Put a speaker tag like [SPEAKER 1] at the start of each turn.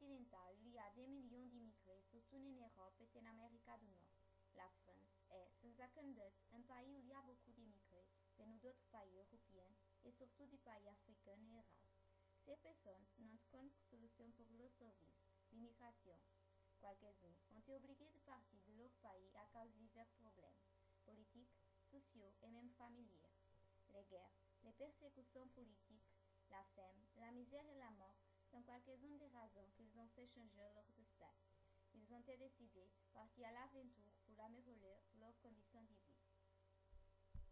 [SPEAKER 1] continentale, il y a des millions d'immigrés, surtout en Europe et en Amérique du Nord. La France est, sans aucun doute, un pays où il y a beaucoup d'immigrés venus d'autres pays européens et surtout des pays africains et arabes. Ces personnes n'ont qu'une solution pour le survivre, l'immigration. Quelques-uns ont été obligés de partir de leur pays à cause de divers problèmes politiques, sociaux et même familiers. Les guerres, les persécutions politiques, la faim, la misère et la mort sont quelques-unes des raisons qu'ils ont fait changer leur destin. Ils ont décidé de partir à l'aventure pour améliorer leurs conditions de vie.